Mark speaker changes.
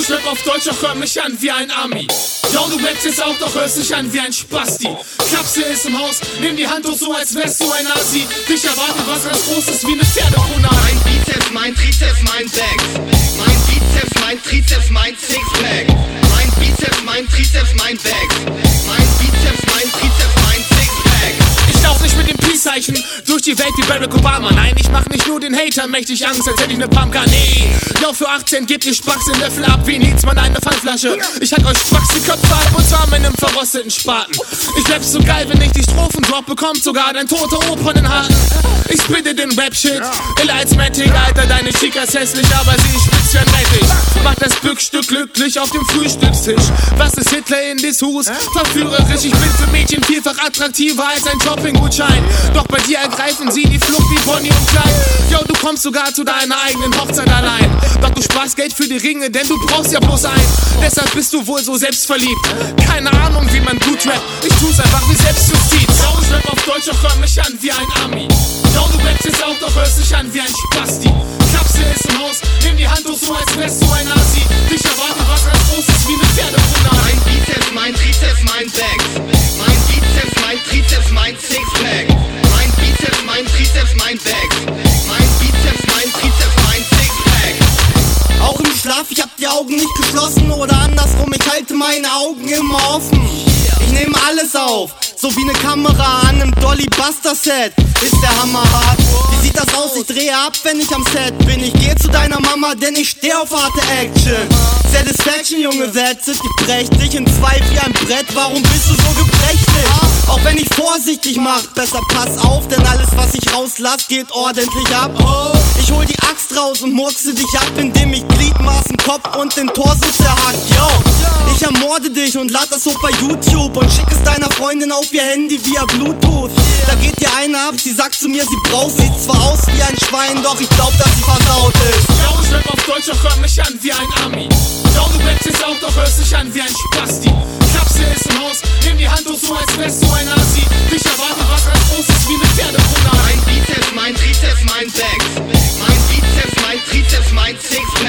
Speaker 1: ich rap auf Deutsch, doch hör mich an wie ein Ami. Yo, du rappst jetzt auch, doch hörst dich an wie ein Spasti. Klapse ist im Haus, nimm die Hand hoch so, als wärst du ein Asi. Dich erwartet was ganz Großes wie eine Pferdekrone.
Speaker 2: Mein Bizeps, mein Trizeps, mein Back. Mein Bizeps, mein Trizeps, mein Sixpack. Mein Bizeps, mein Trizeps, mein Back. Mein Bizeps, mein Trizeps, mein Sixpack.
Speaker 1: Ich lauf nicht mit dem Peace-Zeichen durch die Welt wie Barack Obama. Nein, ich mach nicht nur den Hater mächtig Angst, als hätte ich ne Pumpkin. Nee, yo, für 18 gebt ihr Spacks den Löffel ab wie Nietzmann eine Pfandflasche. Ich hack euch Spacks die Köpfe ab und zwar mit nem verrosteten Spaten. Ich rap so geil, wenn ich die Strophen drop, bekommt sogar dein toter Opa den Haken. Ich spitte den Rap-Shit, iller als Matic, Alter, deine Chica ist hässlich, aber sie ist spitz wie ein Rettich. Mach das Bückstück glücklich auf dem Frühstückstisch. Was ist Hitler in dis Hus? Verführerisch, ich bin für Mädchen vielfach attraktiver als ein Shoppinggutschein. Doch bei dir ergreifen sie die Flucht wie Bonnie und Clyde. Yo, du kommst sogar zu deiner eigenen Hochzeit allein. Doch du sparst Geld für die Ringe, denn du brauchst ja bloß einen. Deshalb bist du wohl so selbstverliebt. Keine Ahnung, wie man gut rappt, ich tu's einfach wie Selbstjustiz. Yo, ich rap auf Deutsch, doch hör mich an wie ein Ami. Yo, du rappst jetzt auch, doch hörst dich an wie ein Spasti. Kapsel ist im Haus, nimm die Hand hoch so, als wärst du ein Asi. Dich erwartet was ganz Großes wie eine Pferdekrone.
Speaker 2: Mein Bizeps, mein Trizeps, mein Back. Mein Bizeps, mein Trizeps, mein Sixpack. Mein Bizeps, mein Trizeps, mein Back. Mein Bizeps, mein Trizeps, mein Sixpack. Auch im Schlaf, ich hab die Augen nicht geschlossen oder andersrum, ich halte meine Augen immer offen. Ich nehme alles auf, so wie ne Kamera an nem Dolly Buster Set. Ist der Hammer hart. Wie sieht das aus? Ich drehe ab, wenn ich am Set bin. Ich gehe zu deiner Mama, denn ich steh auf harte Action. Satisfaction, Junge, Sätze, die brecht dich in zwei wie ein Brett. Warum bist du so gebrechlich? Auch wenn ich vorsichtig mach, besser pass auf, denn alles, was ich rauslass, geht ordentlich ab. Ich hol die Axt raus und murkse dich ab, indem ich Gliedmaßen, Kopf und den Torso zerhack. Yo, ich ermorde dich und lad das so bei YouTube und schick es deiner Freundin auf ihr Handy via Bluetooth. Da geht dir eine ab, sie sagt zu mir, sie braucht. Sieht zwar aus wie ein Schwein, doch ich glaub, dass sie versaut ist.
Speaker 1: Yo, ich rap auf Deutsch, doch hör mich an wie ein Ami. Yo, du rappst jetzt auch, doch hörst dich an wie ein Spasti. Kapsel ist im Haus, nimm die Hand hoch so, als wärst du ein Asi. Dich erwartet was ganz Großes wie eine Pferdekrone.
Speaker 2: Mein Bizeps, mein Trizeps, mein Back. Mein Bizeps, mein Trizeps, mein Sixpack.